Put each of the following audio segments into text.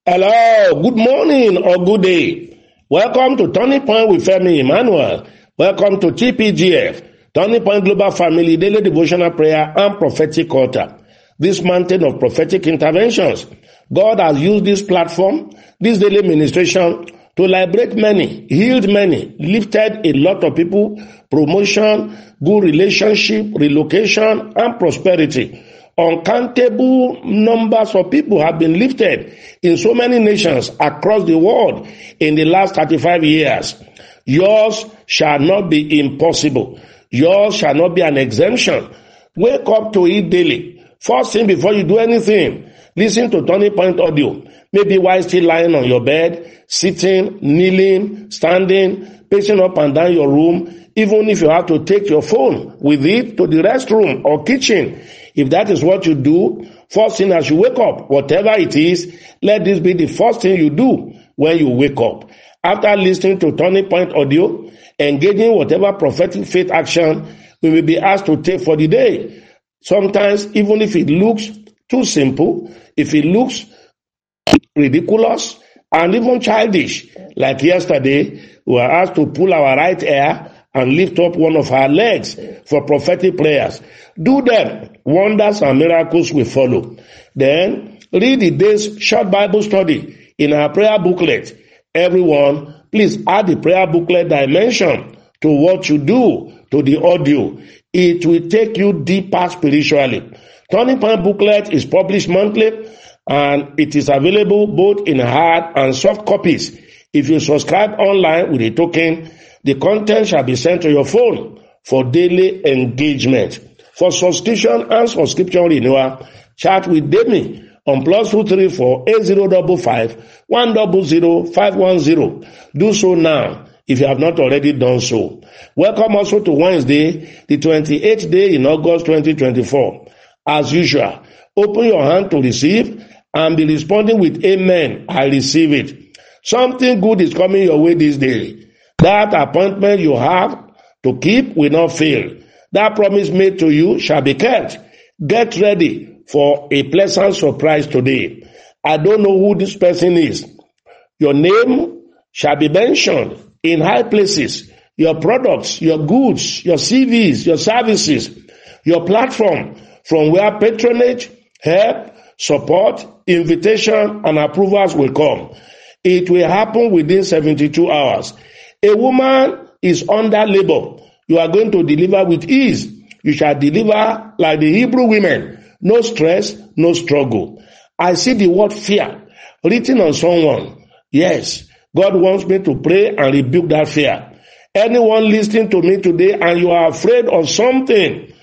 Hello, good morning or good day. Welcome to Turning Point with Femi Emmanuel. Welcome to TPGF, Turning Point Global Family Daily Devotional Prayer and Prophetic Altar. This mountain of prophetic interventions. God has used this platform, this daily ministration, to liberate many, healed many, lifted a lot of people, promotion, good relationship, relocation, and prosperity. Uncountable numbers of people have been lifted in so many nations across the world in the last 35 years. Yours shall not be impossible. Yours shall not be an exemption. Wake up to it daily. First thing before you do anything, listen to Turning Point audio. Maybe while still lying on your bed, sitting, kneeling, standing, pacing up and down your room, even if you have to take your phone with it to the restroom or kitchen. If that is what you do, first thing as you wake up, whatever it is, let this be the first thing you do when you wake up. After listening to Turning Point audio, engaging whatever prophetic faith action we will be asked to take for the day. Sometimes, even if it looks too simple, if it looks ridiculous, and even childish, like yesterday, we were asked to pull our right ear and lift up one of our legs for prophetic prayers. Do them. Wonders and miracles will follow. Then, read the day's short Bible study in our prayer booklet. Everyone, please add the prayer booklet dimension to what you do, to the audio. It will take you deeper spiritually. Turning Point booklet is published monthly, and it is available both in hard and soft copies. If you subscribe online with a token, the content shall be sent to your phone for daily engagement. For subscription and subscription renewal, chat with Demi on +234 8055 100 510. Do so now if you have not already done so. Welcome also to Wednesday, the 28th day in August 2024. As usual, open your hand to receive and be responding with amen. I receive it. Something good is coming your way this day. That appointment you have to keep will not fail. That promise made to you shall be kept. Get ready for a pleasant surprise today. I don't know who this person is. Your name shall be mentioned in high places. Your products, your goods, your CVs, your services, your platform, from where patronage, help, support, invitation, and approvals will come. It will happen within 72 hours. A woman is under labor. You are going to deliver with ease. You shall deliver like the Hebrew women. No stress, no struggle. I see the word fear written on someone. Yes, God wants me to pray and rebuke that fear. Anyone listening to me today and you are afraid of something,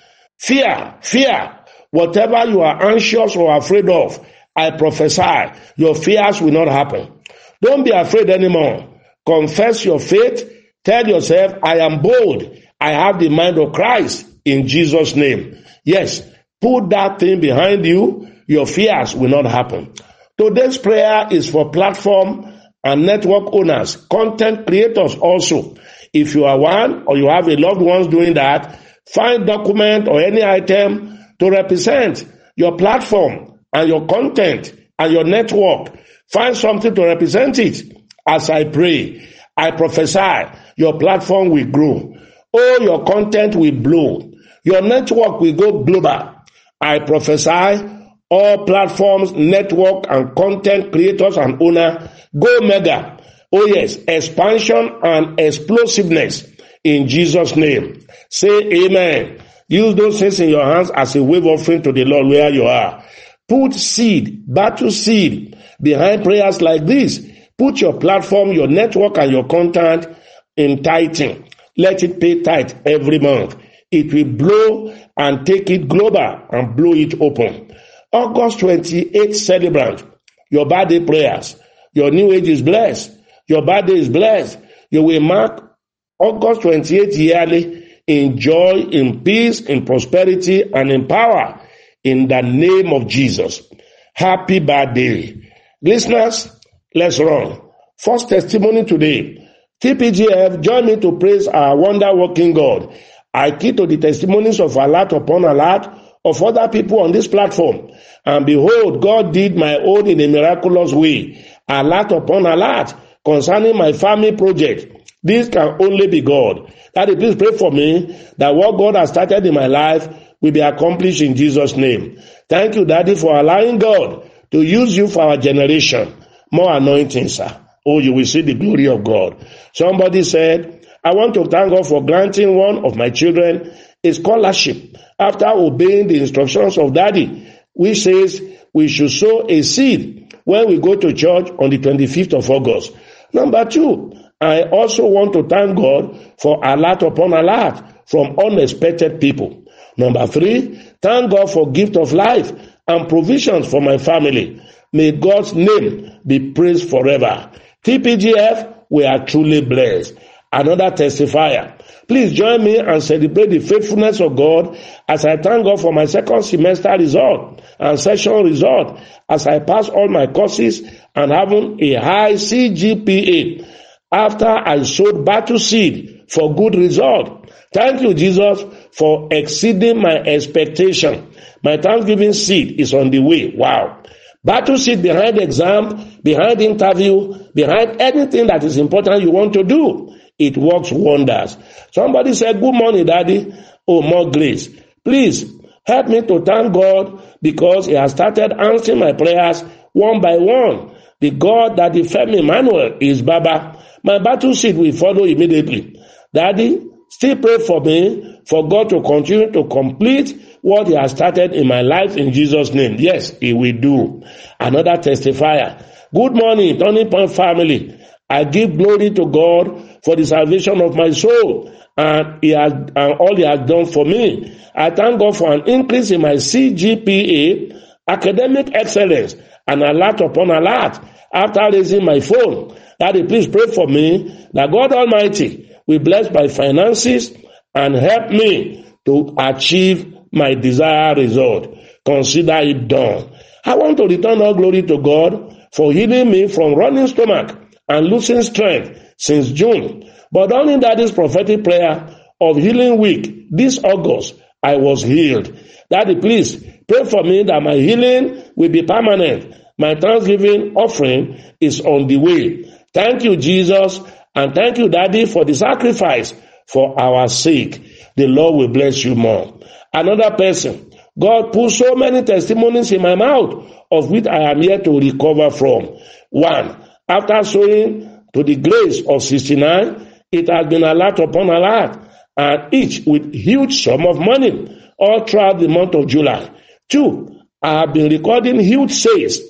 fear, whatever you are anxious or afraid of, I prophesy, your fears will not happen. Don't be afraid anymore. Confess your faith. Tell yourself, I am bold. I have the mind of Christ in Jesus' name. Yes, put that thing behind you. Your fears will not happen. Today's prayer is for platform and network owners, content creators also. If you are one or you have a loved ones doing that, find document or any item to represent your platform and your content and your network. Find something to represent it. As I pray, I prophesy, your platform will grow. All your content will blow. Your network will go global. I prophesy, all platforms, network, and content creators and owners go mega. Oh yes, expansion and explosiveness in Jesus' name. Say amen. Use those things in your hands as a wave offering to the Lord where you are. Put seed, battle seed, behind prayers like this. Put your platform, your network, and your content in tithing. Let it pay tithe every month. It will blow and take it global and blow it open. August 28th celebrant, your birthday prayers. Your new age is blessed. Your birthday is blessed. You will mark August 28th yearly in joy, in peace, in prosperity, and in power. In the name of Jesus. Happy birthday. Listeners, let's run. First testimony today. TPGF, join me to praise our wonder-working God. I key to the testimonies of alert upon alert of other people on this platform. And behold, God did my own in a miraculous way. alert upon alert concerning my family project. This can only be God. Daddy, please pray for me that what God has started in my life will be accomplished in Jesus' name. Thank you, Daddy, for allowing God to use you for our generation. More anointing, sir. Oh, you will see the glory of God. Somebody said, I want to thank God for granting one of my children a scholarship after obeying the instructions of Daddy, which says we should sow a seed when we go to church on the 25th of August. Number 2, I also want to thank God for alert upon alert from unexpected people. Number 3, thank God for gift of life and provisions for my family. May God's name be praised forever. TPGF, we are truly blessed. Another testifier. Please join me and celebrate the faithfulness of God as I thank God for my second semester result and session result as I pass all my courses and having a high CGPA after I sowed battle seed for good result. Thank you, Jesus, for exceeding my expectation. My Thanksgiving seed is on the way. Wow. Battle seed behind exam, behind interview, behind anything that is important you want to do. It works wonders. Somebody said, good morning, Daddy. Oh, more grace. Please help me to thank God because He has started answering my prayers one by one. The God that defend me, Emmanuel, is Baba. My battle seed will follow immediately. Daddy, still pray for me for God to continue to complete what He has started in my life in Jesus' name. Yes, He will do. Another testifier. Good morning, Turning Point family. I give glory to God for the salvation of my soul and all He has done for me. I thank God for an increase in my CGPA, academic excellence, and alert upon alert after raising my phone. Daddy, please pray for me that God Almighty will bless my finances and help me to achieve my desired result. Consider it done. I want to return all glory to God for healing me from running stomach and losing strength since June. But during Daddy's prophetic prayer of healing week this August, I was healed. Daddy, please pray for me that my healing will be permanent. My Thanksgiving offering is on the way. Thank you, Jesus, and thank you, Daddy, for the sacrifice for our sake. The Lord will bless you more. Another person, God put so many testimonies in my mouth, of which I am here to recover from. 1, after sowing to the grace of 69, it has been alert upon alert, and each with huge sum of money all throughout the month of July. 2, I have been recording huge sales.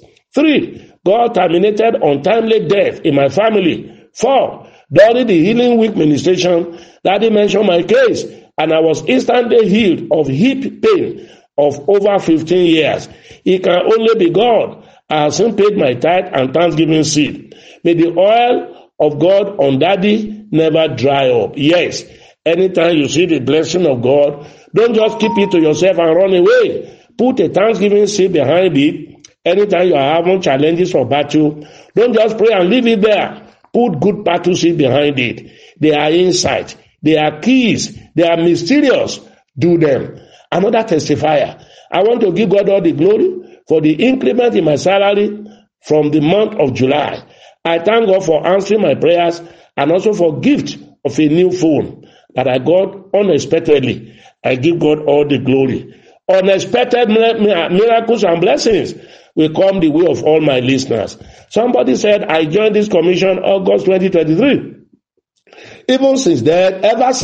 3, God terminated untimely death in my family. 4, during the healing week ministration, Daddy mentioned my case, and I was instantly healed of hip pain of over 15 years. It can only be God. I have soon paid my tithe and Thanksgiving seed. May the oil of God on Daddy never dry up. Yes, anytime you see the blessing of God, don't just keep it to yourself and run away. Put a Thanksgiving seed behind it. Anytime you are having challenges or battle, don't just pray and leave it there. Put good battle seed behind it. They are insight. They are keys. They are mysterious. Do them. Another testifier. I want to give God all the glory for the increment in my salary from the month of July. I thank God for answering my prayers and also for gift of a new phone that I got unexpectedly. I give God all the glory. Unexpected miracles and blessings will come the way of all my listeners. Somebody said, I joined this commission August 2023. Ever since then,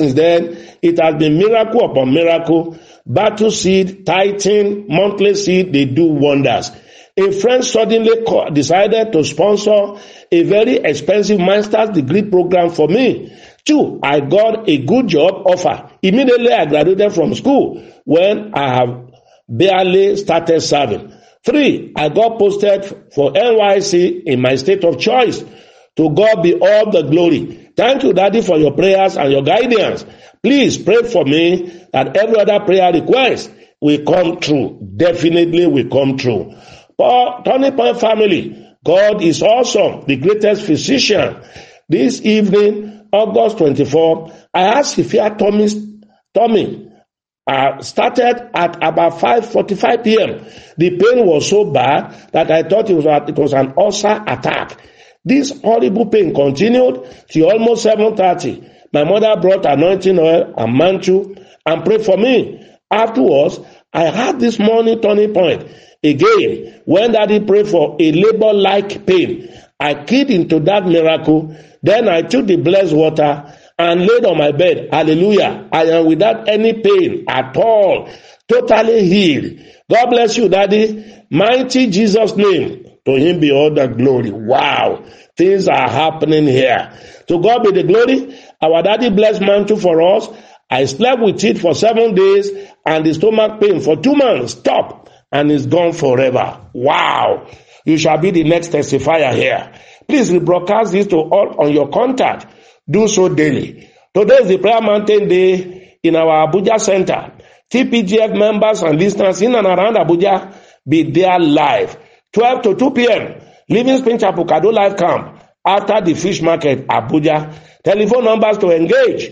it has been miracle upon miracle. Battle seed, tithing, monthly seed, they do wonders. A friend suddenly decided to sponsor a very expensive master's degree program for me. 2, I got a good job offer. Immediately I graduated from school when I have barely started serving. 3, I got posted for NYC in my state of choice. To God be all the glory. Thank you, Daddy, for your prayers and your guidance. Please pray for me that every other prayer request will come true. Definitely will come true. Turning Point family, God is awesome, the greatest physician. This evening, August 24, I asked Sophia Tommy started at about 5:45 p.m. The pain was so bad that I thought it was an ulcer attack. This horrible pain continued till almost 7:30. My mother brought anointing oil and mantle and prayed for me. Afterwards, I had this morning turning point. Again, when Daddy prayed for a labor-like pain, I keyed into that miracle. Then I took the blessed water and laid on my bed. Hallelujah. I am without any pain at all. Totally healed. God bless you, Daddy. Mighty Jesus' name. To him be all the glory. Wow. Things are happening here. To God be the glory. Our Daddy blessed mantle for us. I slept with it for 7 days and the stomach pain for 2 months. Stop. And it's gone forever. Wow. You shall be the next testifier here. Please rebroadcast this to all on your contact. Do so daily. Today is the Prayer Mountain Day in our Abuja Center. TPGF members and listeners in and around Abuja, be there live. 12 to 2 p.m. Living Spring Chapel Kado Live Camp after the Fish Market, Abuja. Telephone numbers to engage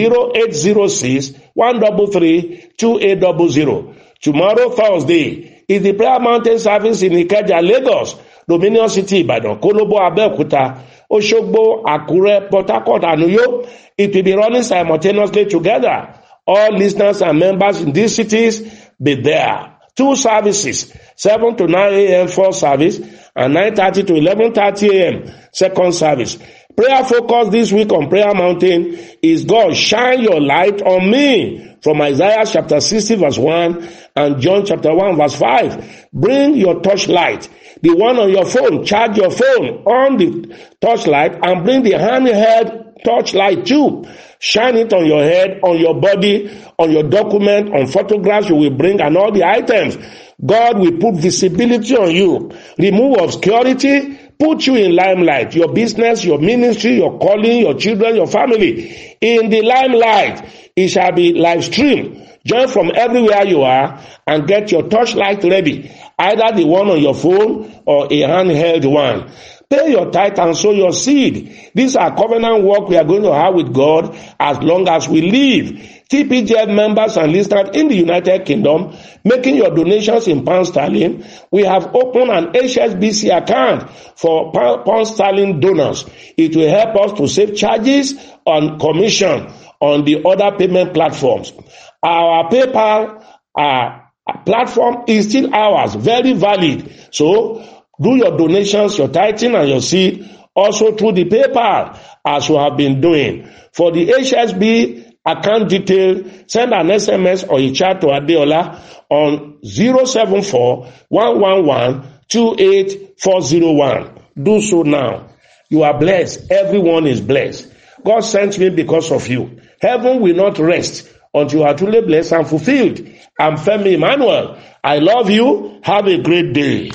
0806-133-2800. Tomorrow, Thursday, is the Prayer Mountain service in Ikeja, Lagos, Dominion City, Ibadan, Kolobo, Abeokuta, Oshogbo, Akure, Port Harcourt, and New York. It will be running simultaneously together. All listeners and members in these cities, be there. 2 services, 7 to 9 a.m. first service, and 9:30 to 11:30 a.m. second service. Prayer focus this week on Prayer Mountain is God, shine your light on me. From Isaiah chapter 60 verse 1 and John chapter 1 verse 5. Bring your torchlight, the one on your phone. Charge your phone on the torchlight and bring the handheld torchlight too. Shine it on your head, on your body, on your document, on photographs you will bring and all the items. God will put visibility on you. Remove obscurity. Put you in limelight. Your business, your ministry, your calling, your children, your family. In the limelight, it shall be live streamed. Join from everywhere you are and get your torchlight ready. Either the one on your phone or a handheld one. Pay your tithe and sow your seed. These are covenant work we are going to have with God as long as we live. TPGF members and listeners in the United Kingdom, making your donations in pound sterling. We have opened an HSBC account for pound sterling donors. It will help us to save charges on commission on the other payment platforms. Our PayPal platform is still ours, very valid. So, do your donations, your tithing and your seed also through the PayPal as you have been doing. For the HSB account detail, send an SMS or a chat to Adeola on 074-111-28401. Do so now. You are blessed. Everyone is blessed. God sent me because of you. Heaven will not rest until you are truly blessed and fulfilled. I'm Femi Emmanuel. I love you. Have a great day.